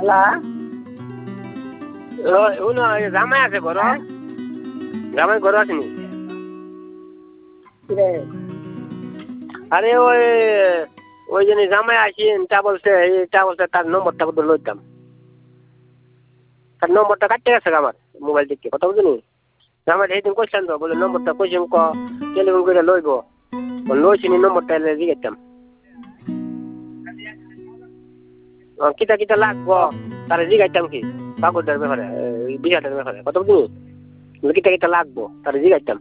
লা শুনো জামাই আছে ঘর জামাই ঘর আসেনি রে আরে ওই ওই জন্য জামাই আসেন তা বলছে তার নম্বরটা বদল লইতাম তার নম্বরটা কাটতে গেছে আমার মোবাইল দিকে কথা বুঝলি জামাই সেইদিন কইছেন তো বলে নম্বরটা কইছেন টেলিফোন করে লইব লইছিনি নম্বরটা এলে জিগাইতাম কিতা কিতা লাগবো তারা জিগাইতাম কি কাগজটার ব্যাপারে বিষয়টার ব্যাপারে কথা বুঝলি কিতা কিতা লাগবো তারা জিগাইতাম